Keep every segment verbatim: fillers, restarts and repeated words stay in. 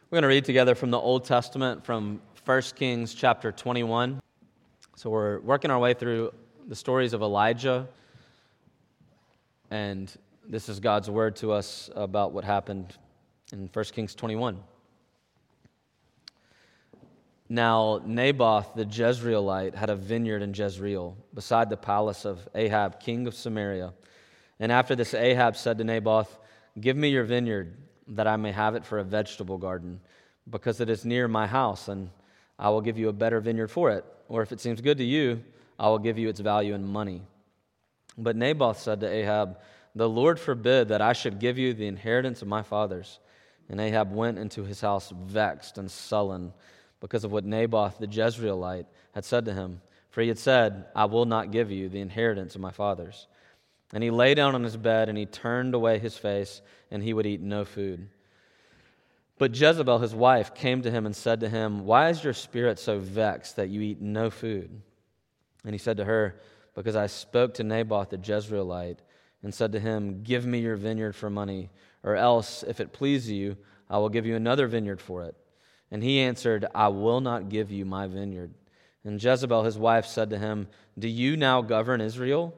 We're going to read together from the Old Testament, from First Kings chapter twenty-one. So we're working our way through the stories of Elijah, and this is God's word to us about what happened in First Kings twenty-one. Now Naboth the Jezreelite had a vineyard in Jezreel, beside the palace of Ahab, king of Samaria. And after this Ahab said to Naboth, "Give me your vineyard, that I may have it for a vegetable garden, because it is near my house, and I will give you a better vineyard for it. Or if it seems good to you, I will give you its value in money." But Naboth said to Ahab, "The Lord forbid that I should give you the inheritance of my fathers." And Ahab went into his house vexed and sullen because of what Naboth the Jezreelite had said to him. For he had said, "I will not give you the inheritance of my fathers." And he lay down on his bed, and he turned away his face, and he would eat no food. But Jezebel, his wife, came to him and said to him, "Why is your spirit so vexed that you eat no food?" And he said to her, "Because I spoke to Naboth the Jezreelite, and said to him, 'Give me your vineyard for money, or else, if it please you, I will give you another vineyard for it.' And he answered, 'I will not give you my vineyard.' And Jezebel, his wife, said to him, 'Do you now govern Israel?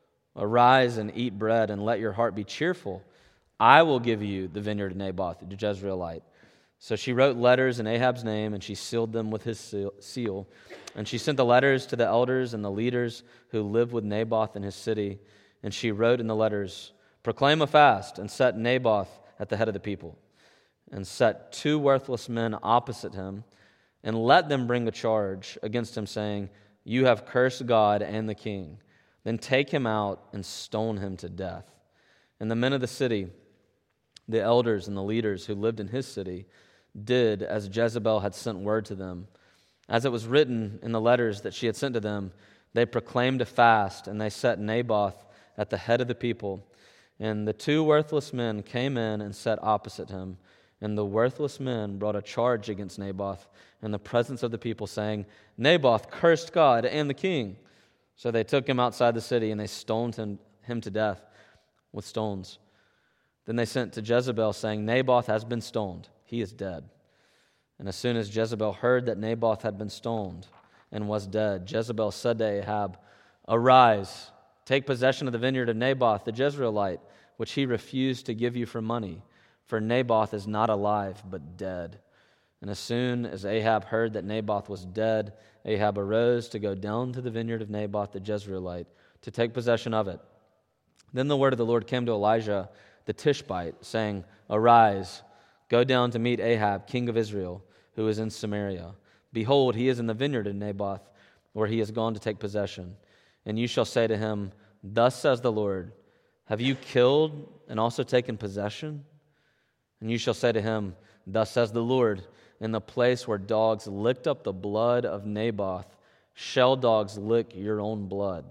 Arise and eat bread, and let your heart be cheerful. I will give you the vineyard of Naboth the Jezreelite.' So she wrote letters in Ahab's name, and she sealed them with his seal. And she sent the letters to the elders and the leaders who lived with Naboth in his city. And she wrote in the letters, 'Proclaim a fast, and set Naboth at the head of the people. And set two worthless men opposite him, and let them bring a charge against him, saying, "You have cursed God and the king. Then take him out and stone him to death." And the men of the city, the elders and the leaders who lived in his city, did as Jezebel had sent word to them. As it was written in the letters that she had sent to them, they proclaimed a fast, and they set Naboth at the head of the people. And the two worthless men came in and sat opposite him. And the worthless men brought a charge against Naboth in the presence of the people, saying, "Naboth cursed God and the king." So they took him outside the city, and they stoned him, him to death with stones. Then they sent to Jezebel, saying, "Naboth has been stoned. He is dead." And as soon as Jezebel heard that Naboth had been stoned and was dead, Jezebel said to Ahab, "Arise, take possession of the vineyard of Naboth the Jezreelite, which he refused to give you for money. For Naboth is not alive, but dead." And as soon as Ahab heard that Naboth was dead, Ahab arose to go down to the vineyard of Naboth the Jezreelite to take possession of it. Then the word of the Lord came to Elijah the Tishbite, saying, "Arise, go down to meet Ahab, king of Israel, who is in Samaria. Behold, he is in the vineyard of Naboth, where he has gone to take possession. And you shall say to him, 'Thus says the Lord, have you killed and also taken possession?' And you shall say to him, 'Thus says the Lord, in the place where dogs licked up the blood of Naboth, shall dogs lick your own blood.'"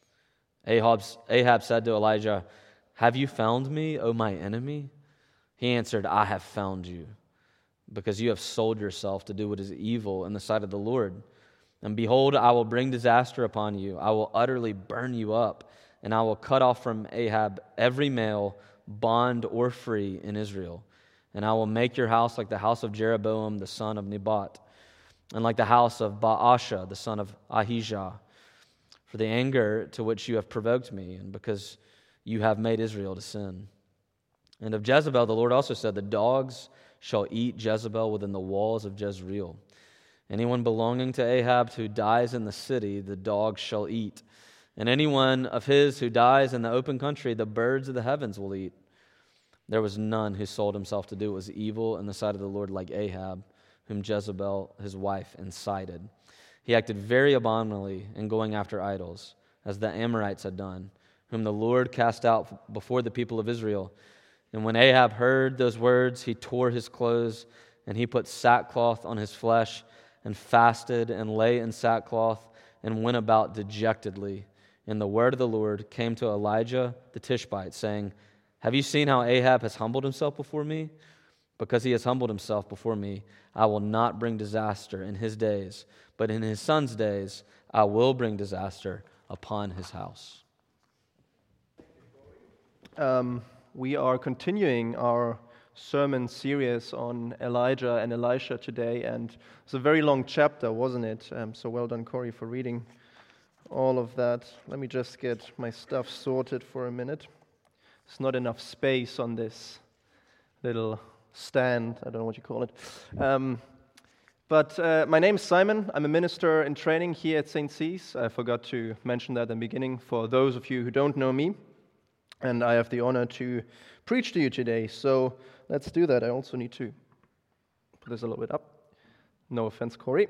Ahab, Ahab said to Elijah, "Have you found me, O my enemy?" He answered, "I have found you, because you have sold yourself to do what is evil in the sight of the Lord. And behold, I will bring disaster upon you. I will utterly burn you up, and I will cut off from Ahab every male, bond or free, in Israel. And I will make your house like the house of Jeroboam the son of Nebat, and like the house of Baasha the son of Ahijah, for the anger to which you have provoked me, and because you have made Israel to sin." And of Jezebel the Lord also said, "The dogs shall eat Jezebel within the walls of Jezreel. Anyone belonging to Ahab who dies in the city, the dogs shall eat. And anyone of his who dies in the open country, the birds of the heavens will eat." There was none who sold himself to do what was evil in the sight of the Lord like Ahab, whom Jezebel his wife incited. He acted very abominably in going after idols, as the Amorites had done, whom the Lord cast out before the people of Israel. And when Ahab heard those words, he tore his clothes, and he put sackcloth on his flesh, and fasted, and lay in sackcloth, and went about dejectedly. And the word of the Lord came to Elijah the Tishbite, saying, "Have you seen how Ahab has humbled himself before me? Because he has humbled himself before me, I will not bring disaster in his days, but in his son's days I will bring disaster upon his house." Um, we are continuing our sermon series on Elijah and Elisha today, and it's a very long chapter, wasn't it? Um, so well done, Corey, for reading all of that. Let me just get my stuff sorted for a minute. There's not enough space on this little stand. I don't know what you call it. Um, but uh, my name is Simon. I'm a minister in training here at Saint C's. I forgot to mention that in the beginning for those of you who don't know me. And I have the honor to preach to you today. So let's do that. I also need to put this a little bit up. No offense, Corey.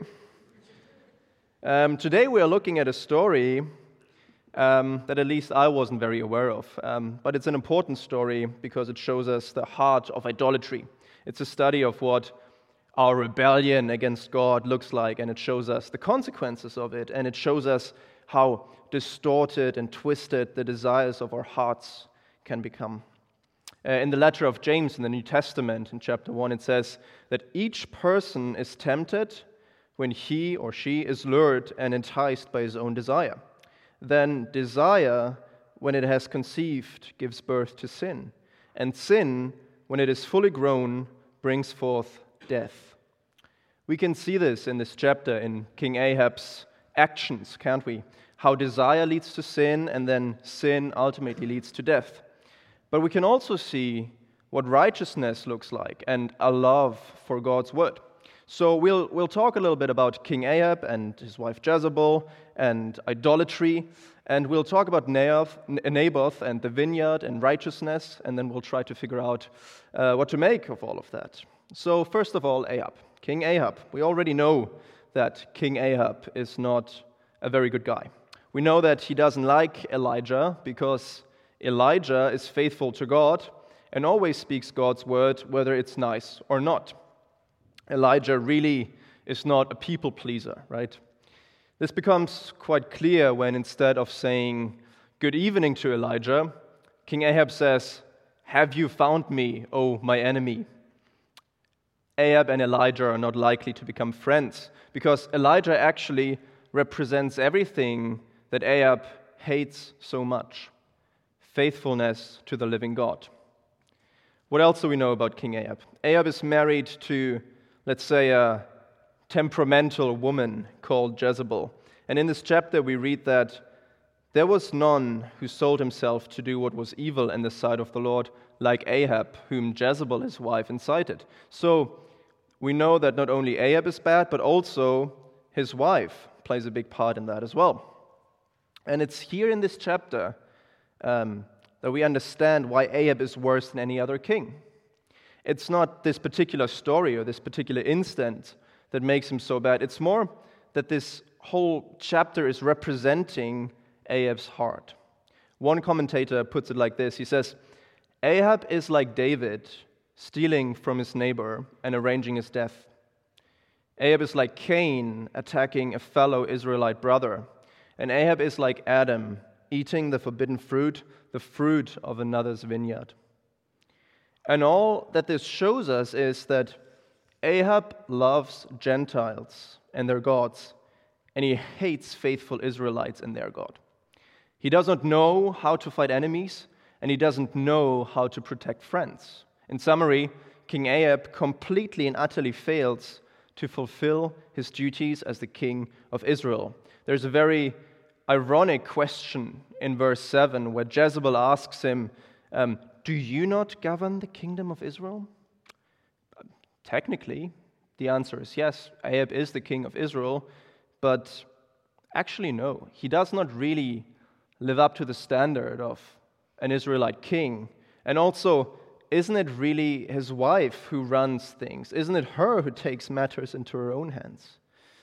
Um, today we are looking at a story um, that at least I wasn't very aware of. Um, but it's an important story because it shows us the heart of idolatry. It's a study of what our rebellion against God looks like, and it shows us the consequences of it, and it shows us how distorted and twisted the desires of our hearts can become. Uh, in the letter of James in the New Testament, in chapter one, it says that each person is tempted when he or she is lured and enticed by his own desire. Then desire, when it has conceived, gives birth to sin. And sin, when it is fully grown, brings forth death. We can see this in this chapter in King Ahab's actions, can't we? How desire leads to sin, and then sin ultimately leads to death. But we can also see what righteousness looks like and a love for God's word. So we'll we'll talk a little bit about King Ahab and his wife Jezebel and idolatry, and we'll talk about Naboth and the vineyard and righteousness, and then we'll try to figure out uh, what to make of all of that. So first of all, Ahab, King Ahab. We already know that King Ahab is not a very good guy. We know that he doesn't like Elijah because Elijah is faithful to God and always speaks God's word, whether it's nice or not. Elijah really is not a people pleaser, right? This becomes quite clear when instead of saying good evening to Elijah, King Ahab says, "Have you found me, O my enemy?" Ahab and Elijah are not likely to become friends because Elijah actually represents everything that Ahab hates so much: faithfulness to the living God. What else do we know about King Ahab? Ahab is married to, let's say, a temperamental woman called Jezebel. And in this chapter we read that there was none who sold himself to do what was evil in the sight of the Lord, like Ahab, whom Jezebel, his wife, incited. So we know that not only Ahab is bad, but also his wife plays a big part in that as well. And it's here in this chapter um, that we understand why Ahab is worse than any other king. It's not this particular story or this particular instant that makes him so bad. It's more that this whole chapter is representing Ahab's heart. One commentator puts it like this. He says, Ahab is like David stealing from his neighbor and arranging his death. Ahab is like Cain attacking a fellow Israelite brother. And Ahab is like Adam, eating the forbidden fruit, the fruit of another's vineyard. And all that this shows us is that Ahab loves Gentiles and their gods, and he hates faithful Israelites and their God. He does not know how to fight enemies, and he doesn't know how to protect friends. In summary, King Ahab completely and utterly fails to fulfill his duties as the king of Israel. There's a very ironic question in verse seven where Jezebel asks him, um, do you not govern the kingdom of Israel? Technically, the answer is yes. Ahab is the king of Israel, but actually no. He does not really live up to the standard of an Israelite king. And also, isn't it really his wife who runs things? Isn't it her who takes matters into her own hands?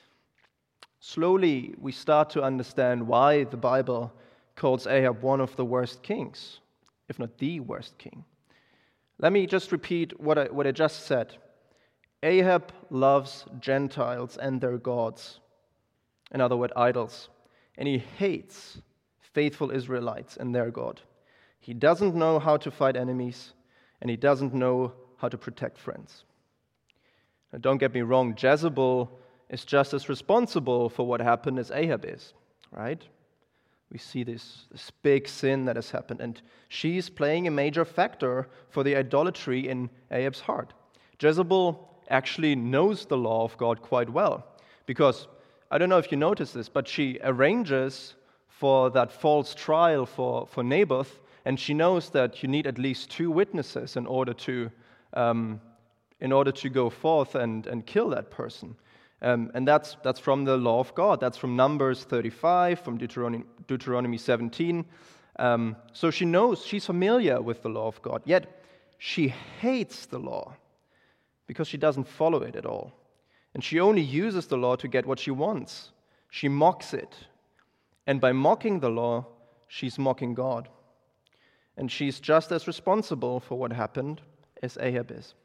Slowly, we start to understand why the Bible calls Ahab one of the worst kings, if not the worst king. Let me just repeat what I, what I just said. Ahab loves Gentiles and their gods, in other words, idols, and he hates faithful Israelites and their God. He doesn't know how to fight enemies, and he doesn't know how to protect friends. Now, don't get me wrong, Jezebel is just as responsible for what happened as Ahab is, right? We see this, this big sin that has happened, and she's playing a major factor for the idolatry in Ahab's heart. Jezebel actually knows the law of God quite well, because, I don't know if you noticed this, but she arranges for that false trial for, for Naboth, and she knows that you need at least two witnesses in order to um, in order to go forth and, and kill that person. Um, and that's that's from the law of God. That's from Numbers thirty-five, from Deuteronomy, Deuteronomy seventeen. Um, so she knows, she's familiar with the law of God, yet she hates the law because she doesn't follow it at all. And she only uses the law to get what she wants. She mocks it. And by mocking the law, she's mocking God. And she's just as responsible for what happened as Ahab is.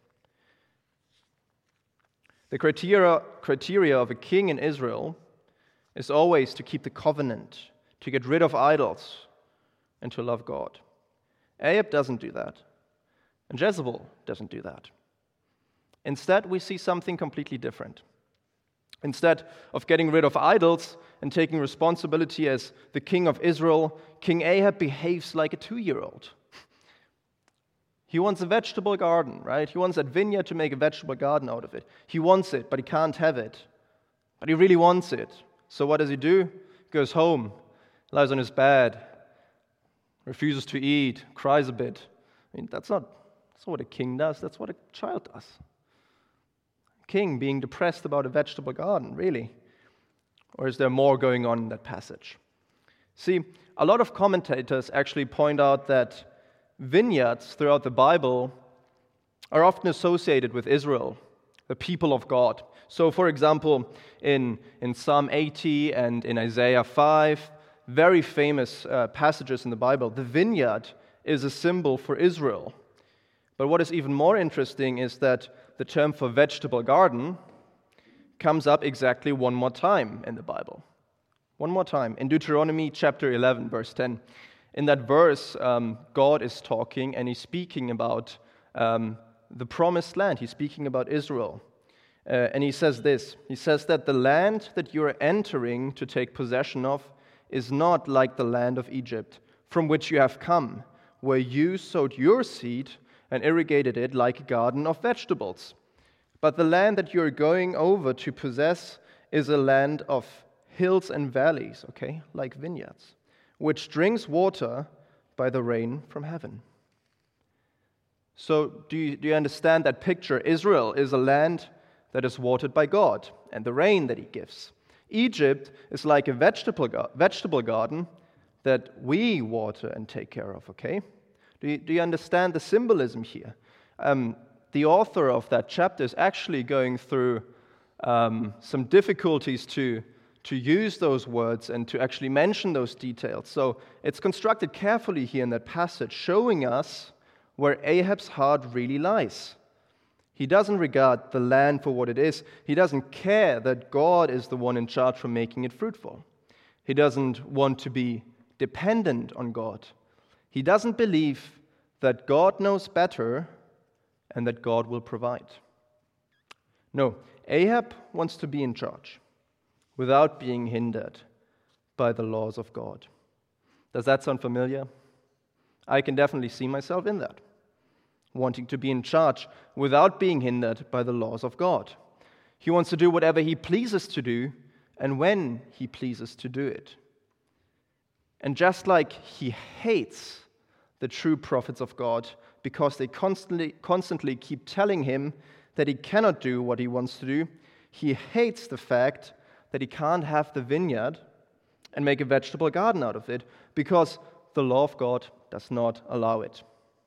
The criteria, criteria of a king in Israel is always to keep the covenant, to get rid of idols, and to love God. Ahab doesn't do that. And Jezebel doesn't do that. Instead, we see something completely different. Instead of getting rid of idols and taking responsibility as the king of Israel, King Ahab behaves like a two-year-old. He wants a vegetable garden, right? He wants that vineyard to make a vegetable garden out of it. He wants it, but he can't have it. But he really wants it. So what does he do? He goes home, lies on his bed, refuses to eat, cries a bit. I mean, that's not, that's not what a king does. That's what a child does. A king being depressed about a vegetable garden, really? Or is there more going on in that passage? See, a lot of commentators actually point out that vineyards throughout the Bible are often associated with Israel, the people of God. So, for example, in, in Psalm eighty and in Isaiah five, very famous uh, passages in the Bible, the vineyard is a symbol for Israel. But what is even more interesting is that the term for vegetable garden comes up exactly one more time in the Bible. One more time. In Deuteronomy chapter eleven, verse ten. In that verse, um, God is talking and he's speaking about um, the promised land. He's speaking about Israel. Uh, and he says this. He says that the land that you are entering to take possession of is not like the land of Egypt, from which you have come, where you sowed your seed and irrigated it like a garden of vegetables. But the land that you are going over to possess is a land of hills and valleys, okay, like vineyards, which drinks water by the rain from heaven. So do you, do you understand that picture? Israel is a land that is watered by God and the rain that he gives. Egypt is like a vegetable, vegetable garden that we water and take care of, okay? Do you, do you understand the symbolism here? Um, the author of that chapter is actually going through um, some difficulties to to use those words and to actually mention those details. So it's constructed carefully here in that passage, showing us where Ahab's heart really lies. He doesn't regard the land for what it is. He doesn't care that God is the one in charge for making it fruitful. He doesn't want to be dependent on God. He doesn't believe that God knows better and that God will provide. No, Ahab wants to be in charge without being hindered by the laws of God. Does that sound familiar? I can definitely see myself in that. Wanting to be in charge without being hindered by the laws of God. He wants to do whatever he pleases to do and when he pleases to do it. And just like he hates the true prophets of God because they constantly, constantly keep telling him that he cannot do what he wants to do, he hates the fact that he can't have the vineyard and make a vegetable garden out of it because the law of God does not allow it.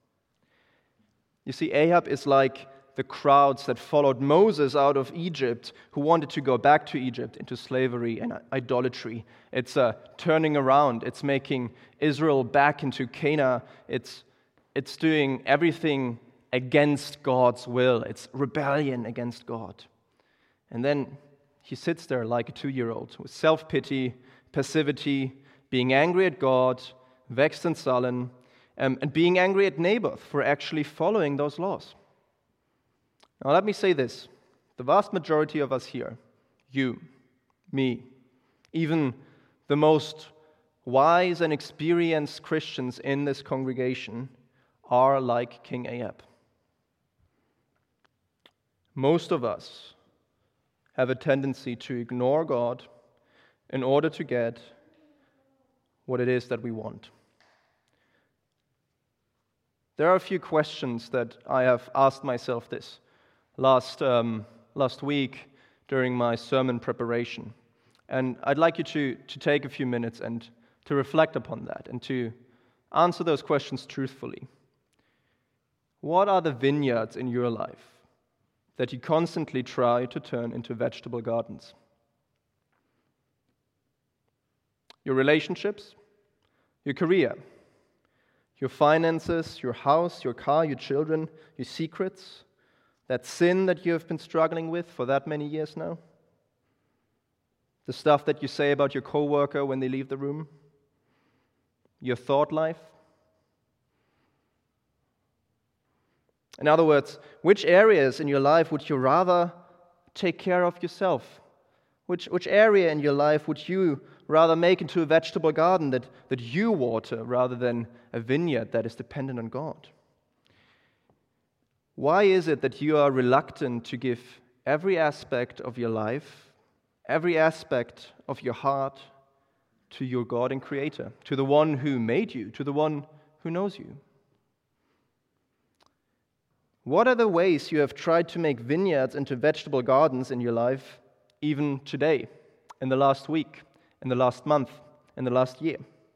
You see, Ahab is like the crowds that followed Moses out of Egypt, who wanted to go back to Egypt into slavery and idolatry. It's a turning around. It's making Israel back into Canaan. It's, it's doing everything against God's will. It's rebellion against God. And then he sits there like a two-year-old with self-pity, passivity, being angry at God, vexed and sullen, um, and being angry at Naboth for actually following those laws. Now let me say this. The vast majority of us here, you, me, even the most wise and experienced Christians in this congregation are like King Ahab. Most of us have a tendency to ignore God in order to get what it is that we want. There are a few questions that I have asked myself this last um, last week during my sermon preparation. And I'd like you to, to take a few minutes and to reflect upon that and to answer those questions truthfully. What are the vineyards in your life that you constantly try to turn into vegetable gardens? Your relationships, your career, your finances, your house, your car, your children, your secrets, that sin that you have been struggling with for that many years now, the stuff that you say about your coworker when they leave the room, your thought life. In other words, which areas in your life would you rather take care of yourself? Which, which area in your life would you rather make into a vegetable garden that, that you water rather than a vineyard that is dependent on God? Why is it that you are reluctant to give every aspect of your life, every aspect of your heart to your God and Creator, to the one who made you, to the one who knows you? What are the ways you have tried to make vineyards into vegetable gardens in your life, even today, in the last week, in the last month, in the last year?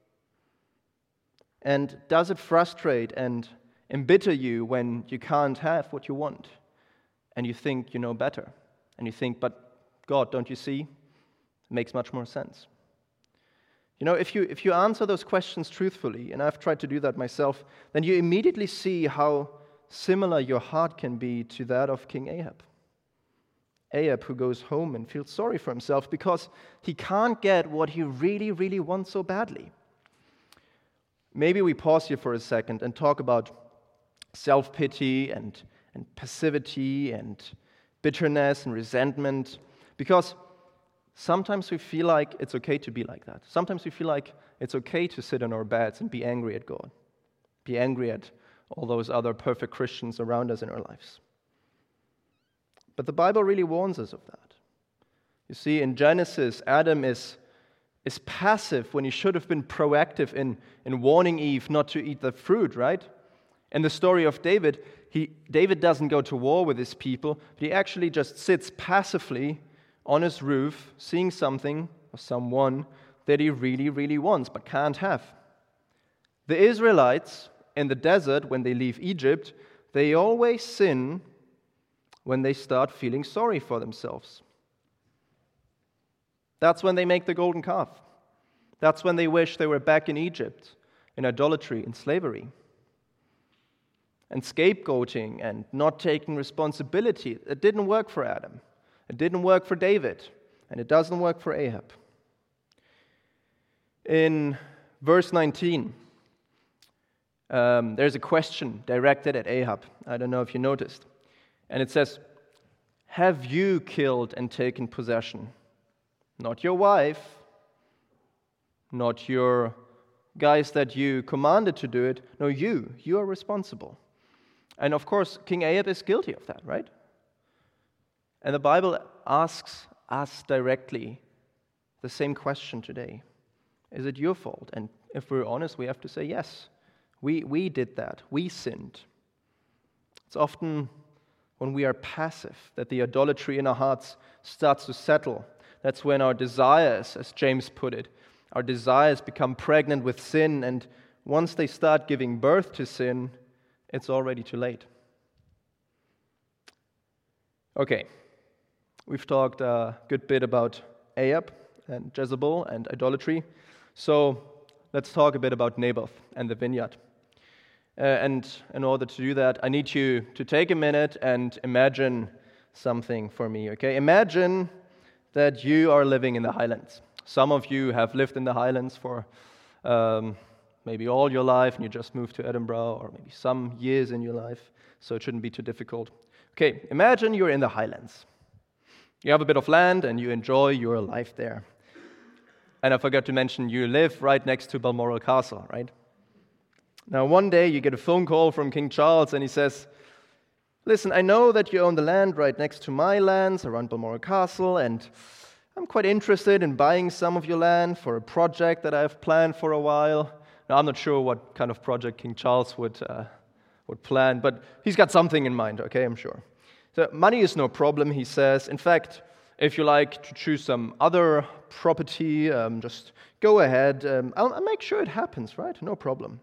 And does it frustrate and embitter you when you can't have what you want and you think you know better? And you think, but God, don't you see? It makes much more sense. You know, if you if you answer those questions truthfully, and I've tried to do that myself, then you immediately see how similar your heart can be to that of King Ahab. Ahab who goes home and feels sorry for himself because he can't get what he really, really wants so badly. Maybe we pause here for a second and talk about self-pity and, and passivity and bitterness and resentment, because sometimes we feel like it's okay to be like that. Sometimes we feel like it's okay to sit on our beds and be angry at God, be angry at all those other perfect Christians around us in our lives. But the Bible really warns us of that. You see, in Genesis, Adam is, is passive when he should have been proactive in, in warning Eve not to eat the fruit, right? In the story of David, he, David doesn't go to war with his people, but he actually just sits passively on his roof, seeing something or someone that he really, really wants but can't have. The Israelites in the desert, when they leave Egypt, they always sin when they start feeling sorry for themselves. That's when they make the golden calf. That's when they wish they were back in Egypt, in idolatry, in slavery. And scapegoating and not taking responsibility, it didn't work for Adam. It didn't work for David, and it doesn't work for Ahab. In verse nineteen, um, there's a question directed at Ahab. I don't know if you noticed. And it says, "Have you killed and taken possession? Not your wife, not your guys that you commanded to do it. No, you. You are responsible." And of course, King Ahab is guilty of that, right? And the Bible asks us directly the same question today. Is it your fault? And if we're honest, we have to say yes. We, we did that. We sinned. It's often when we are passive that the idolatry in our hearts starts to settle. That's when our desires, as James put it, our desires become pregnant with sin, and once they start giving birth to sin, it's already too late. Okay, we've talked a good bit about Ahab and Jezebel and idolatry, so let's talk a bit about Naboth and the vineyard. Uh, and in order to do that, I need you to take a minute and imagine something for me, okay? Imagine that you are living in the Highlands. Some of you have lived in the Highlands for um, maybe all your life, and you just moved to Edinburgh, or maybe some years in your life, so it shouldn't be too difficult. Okay, imagine you're in the Highlands. You have a bit of land, and you enjoy your life there. And I forgot to mention, you live right next to Balmoral Castle, right? Now, one day you get a phone call from King Charles, and he says, listen, I know that you own the land right next to my lands around Balmoral Castle, and I'm quite interested in buying some of your land for a project that I've planned for a while. Now, I'm not sure what kind of project King Charles would uh, would plan, but he's got something in mind, okay, I'm sure. So money is no problem, he says. In fact, if you like to choose some other property, um, just go ahead. Um, I'll, I'll make sure it happens, right? No problem.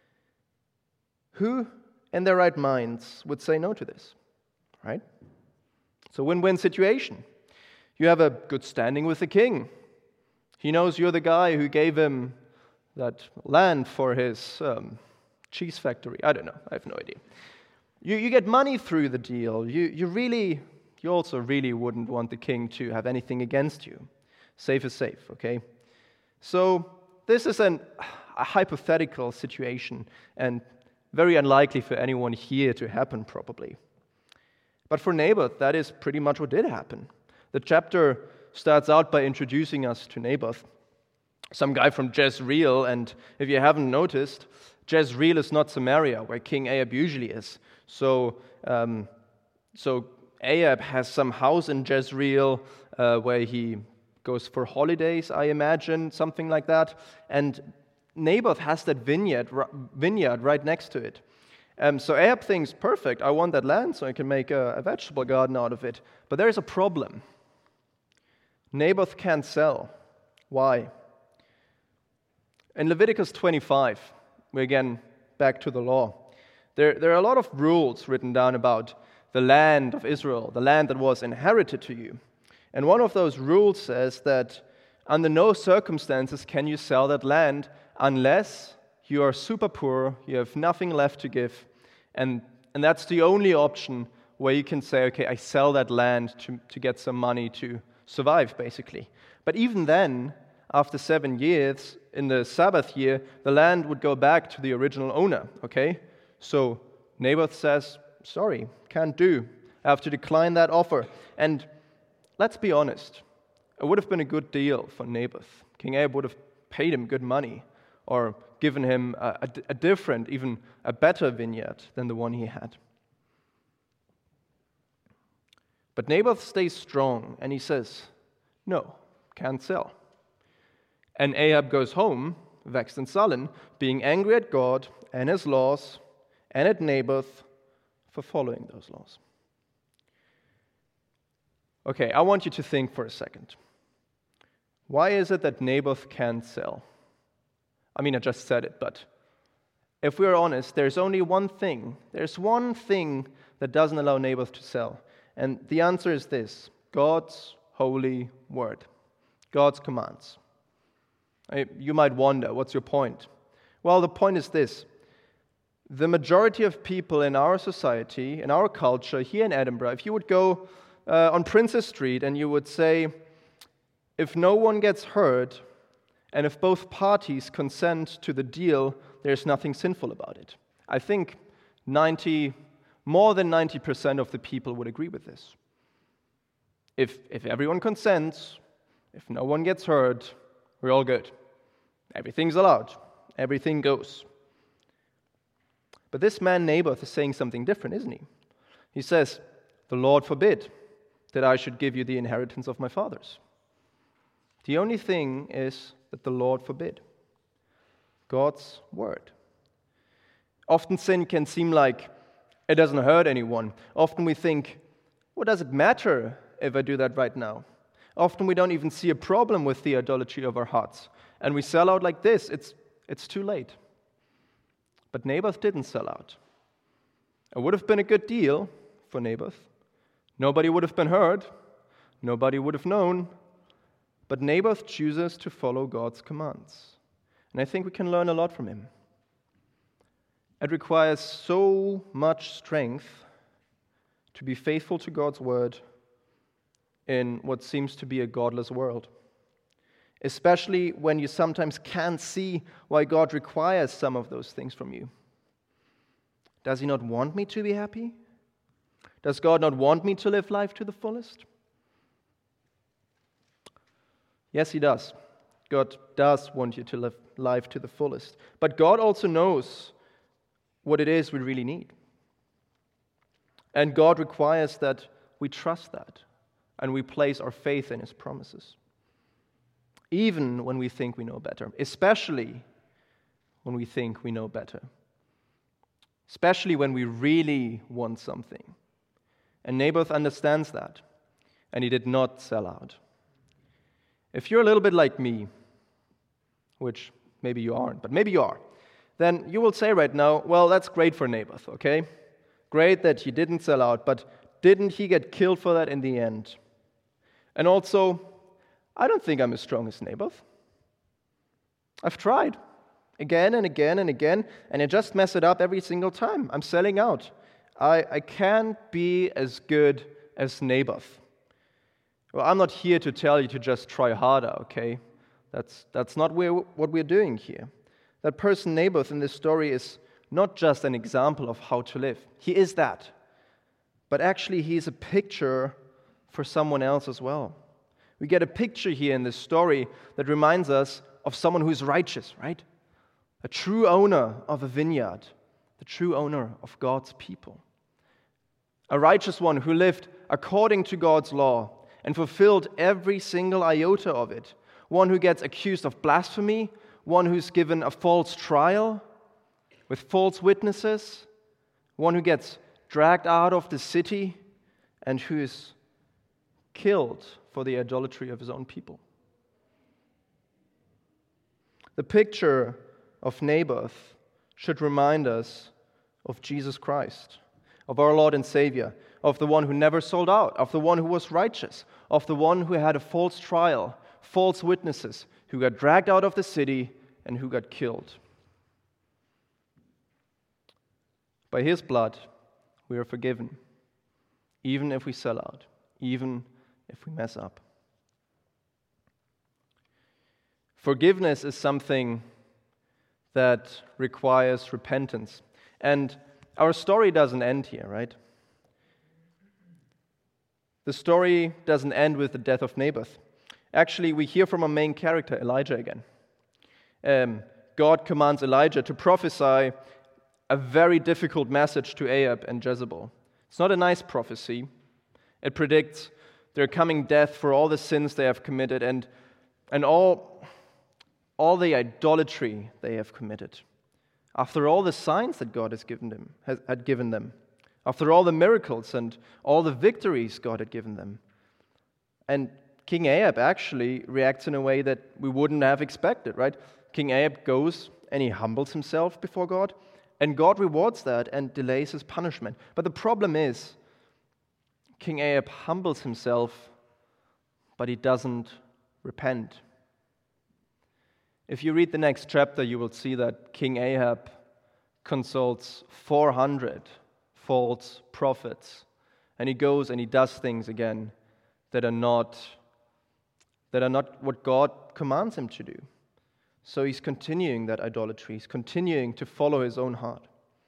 Who in their right minds would say no to this, right? It's a win-win situation. You have a good standing with the king. He knows you're the guy who gave him that land for his um, cheese factory. I don't know. I have no idea. You, you get money through the deal. You, you really, you also really wouldn't want the king to have anything against you. Safe is safe, okay? So this is an, a hypothetical situation and very unlikely for anyone here to happen, probably. But for Naboth, that is pretty much what did happen. The chapter starts out by introducing us to Naboth, some guy from Jezreel, and if you haven't noticed, Jezreel is not Samaria, where King Ahab usually is. So, um, so Ahab has some house in Jezreel uh, where he goes for holidays, I imagine, something like that. And Naboth has that vineyard, vineyard right next to it. Um, so Ahab thinks, perfect, I want that land so I can make a, a vegetable garden out of it. But there's a problem. Naboth can't sell. Why? In Leviticus twenty-five, we're again back to the law. There, there are a lot of rules written down about the land of Israel, the land that was inherited to you. And one of those rules says that under no circumstances can you sell that land unless you are super poor, you have nothing left to give, and, and that's the only option where you can say, okay, I sell that land to, to get some money to survive, basically. But even then, after seven years, in the Sabbath year, the land would go back to the original owner, okay? So Naboth says, sorry, can't do. I have to decline that offer. And let's be honest, it would have been a good deal for Naboth. King Ahab would have paid him good money or given him a, a, a different, even a better vineyard than the one he had. But Naboth stays strong, and he says, no, can't sell. And Ahab goes home, vexed and sullen, being angry at God and his laws, and at Naboth for following those laws. Okay, I want you to think for a second. Why is it that Naboth can't sell? I mean, I just said it, but if we're honest, there's only one thing. There's one thing that doesn't allow Naboth to sell. And the answer is this: God's holy word, God's commands. You might wonder, what's your point? Well, the point is this. The majority of people in our society, in our culture, here in Edinburgh, if you would go uh, on Princes Street and you would say, if no one gets hurt, and if both parties consent to the deal, there's nothing sinful about it. I think ninety, more than ninety percent of the people would agree with this. If, if everyone consents, if no one gets hurt, we're all good. Everything's allowed. Everything goes. But this man Naboth is saying something different, isn't he? He says, the Lord forbid that I should give you the inheritance of my fathers. The only thing is that the Lord forbid. God's word. Often sin can seem like it doesn't hurt anyone. Often we think, what does it matter if I do that right now? Often we don't even see a problem with the idolatry of our hearts. And we sell out like this. It's, it's too late. But Naboth didn't sell out. It would have been a good deal for Naboth. Nobody would have been hurt. Nobody would have known. But Naboth chooses to follow God's commands. And I think we can learn a lot from him. It requires so much strength to be faithful to God's word in what seems to be a godless world. Especially when you sometimes can't see why God requires some of those things from you. Does he not want me to be happy? Does God not want me to live life to the fullest? Yes, he does. God does want you to live life to the fullest. But God also knows what it is we really need. And God requires that we trust that and we place our faith in His promises. Even when we think we know better, especially when we think we know better. Especially when we really want something. And Naboth understands that, and he did not sell out. If you're a little bit like me, which maybe you aren't, but maybe you are, then you will say right now, well, that's great for Naboth, okay? Great that he didn't sell out, but didn't he get killed for that in the end? And also, I don't think I'm as strong as Naboth. I've tried again and again and again, and I just mess it up every single time. I'm selling out. I, I can't be as good as Naboth. Well, I'm not here to tell you to just try harder, okay? That's, that's not where, what we're doing here. That person Naboth in this story is not just an example of how to live. He is that. But actually, he is a picture for someone else as well. We get a picture here in this story that reminds us of someone who is righteous, right? A true owner of a vineyard, the true owner of God's people. A righteous one who lived according to God's law and fulfilled every single iota of it. One who gets accused of blasphemy, one who's given a false trial with false witnesses, one who gets dragged out of the city and who is killed for the idolatry of his own people. The picture of Naboth should remind us of Jesus Christ, of our Lord and Savior, of the one who never sold out, of the one who was righteous, of the one who had a false trial, false witnesses, who got dragged out of the city and who got killed. By His blood, we are forgiven, even if we sell out, even if we mess up. Forgiveness is something that requires repentance. And our story doesn't end here, right? The story doesn't end with the death of Naboth. Actually, we hear from our main character, Elijah, again. Um, God commands Elijah to prophesy a very difficult message to Ahab and Jezebel. It's not a nice prophecy. It predicts their coming death for all the sins they have committed and, and all, all the idolatry they have committed. After all the signs that God has given them, has, had given them, after all the miracles and all the victories God had given them. And King Ahab actually reacts in a way that we wouldn't have expected, right? King Ahab goes and he humbles himself before God, and God rewards that and delays his punishment. But the problem is, King Ahab humbles himself, but he doesn't repent. If you read the next chapter, you will see that King Ahab consults four hundred false prophets, and he goes and he does things again that are not that are not what God commands him to do. So he's continuing that idolatry. He's continuing to follow his own heart.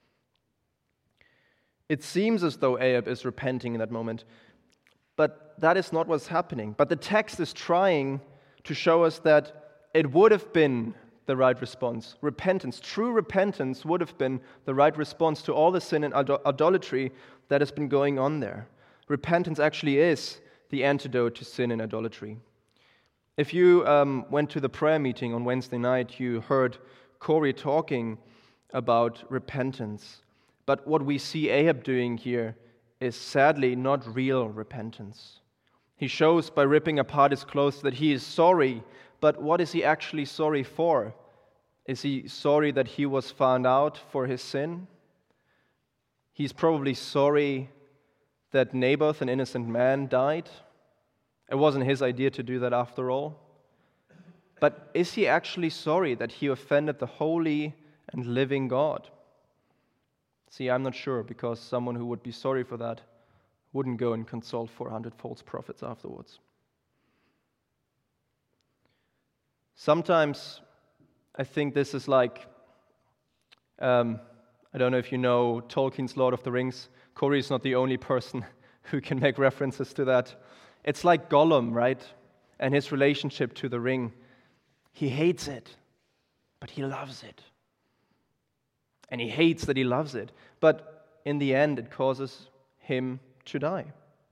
It seems as though Ahab is repenting in that moment, but that is not what's happening. But the text is trying to show us that it would have been the right response. Repentance, true repentance would have been the right response to all the sin and idolatry that has been going on there. Repentance actually is the antidote to sin and idolatry. If you um, went to the prayer meeting on Wednesday night, you heard Corey talking about repentance. But what we see Ahab doing here is sadly not real repentance. He shows by ripping apart his clothes that he is sorry, but what is he actually sorry for? Is he sorry that he was found out for his sin? He's probably sorry that Naboth, an innocent man, died. It wasn't his idea to do that after all. But is he actually sorry that he offended the holy and living God? See, I'm not sure, because someone who would be sorry for that wouldn't go and consult four hundred false prophets afterwards. Sometimes I think this is like, um, I don't know if you know Tolkien's Lord of the Rings. Corey is not the only person who can make references to that. It's like Gollum, right? And his relationship to the ring. He hates it, but he loves it. And he hates that he loves it, but in the end it causes him to die.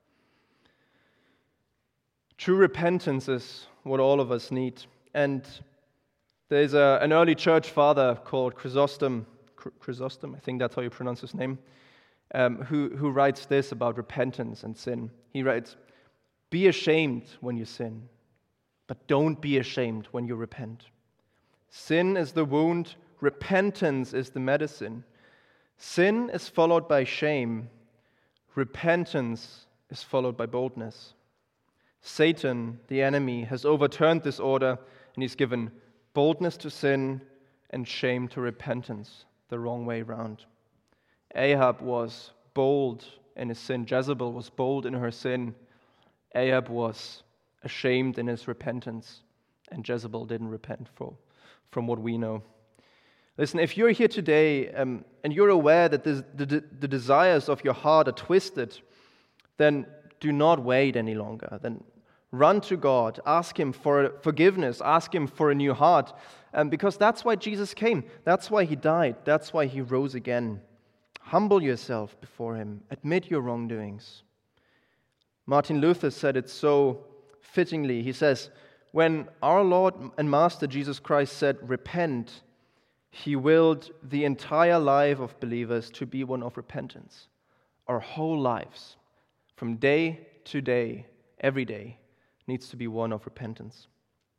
True repentance is what all of us need. And there's a, an early church father called Chrysostom, Chrysostom, I think that's how you pronounce his name, um, who, who writes this about repentance and sin. He writes, "Be ashamed when you sin, but don't be ashamed when you repent. Sin is the wound, repentance is the medicine. Sin is followed by shame, repentance is followed by boldness. Satan, the enemy, has overturned this order, and he's given boldness to sin and shame to repentance, the wrong way round. Ahab was bold in his sin. Jezebel was bold in her sin. Ahab was ashamed in his repentance, and Jezebel didn't repent for, from what we know. Listen, if you're here today um, and you're aware that the, the, the desires of your heart are twisted, then do not wait any longer. Then run to God, ask Him for forgiveness, ask Him for a new heart, um, because that's why Jesus came. That's why He died. That's why He rose again. Humble yourself before Him. Admit your wrongdoings. Martin Luther said it so fittingly. He says, when our Lord and Master Jesus Christ said, repent, He willed the entire life of believers to be one of repentance. Our whole lives, from day to day, every day, needs to be one of repentance.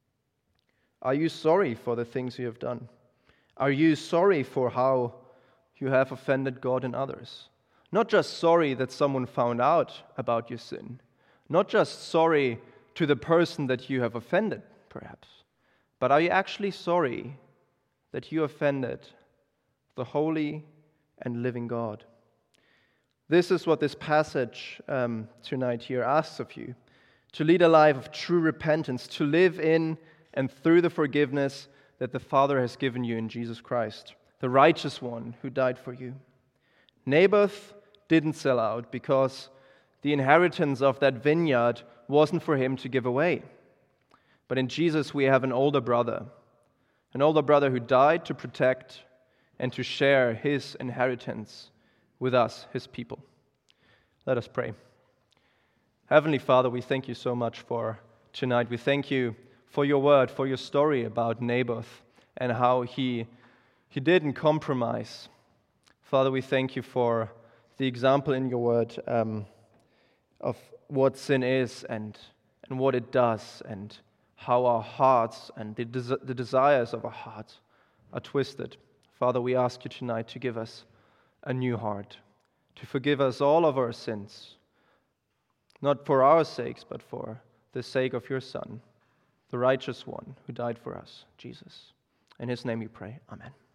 Are you sorry for the things you have done? Are you sorry for how you have offended God and others? Not just sorry that someone found out about your sin, not just sorry to the person that you have offended, perhaps, but are you actually sorry that you offended the holy and living God? This is what this passage um, tonight here asks of you, to lead a life of true repentance, to live in and through the forgiveness that the Father has given you in Jesus Christ, the righteous one who died for you. Naboth didn't sell out because the inheritance of that vineyard wasn't for him to give away. But in Jesus we have an older brother, an older brother who died to protect and to share his inheritance with us, his people. Let us pray. Heavenly Father, we thank you so much for tonight. We thank you for your word, for your story about Naboth and how he, he didn't compromise. Father, we thank you for the example in your word um, of what sin is and, and what it does, and how our hearts and the, des- the desires of our hearts are twisted. Father, we ask you tonight to give us a new heart, to forgive us all of our sins, not for our sakes, but for the sake of your Son, the righteous one who died for us, Jesus. In his name we pray. Amen.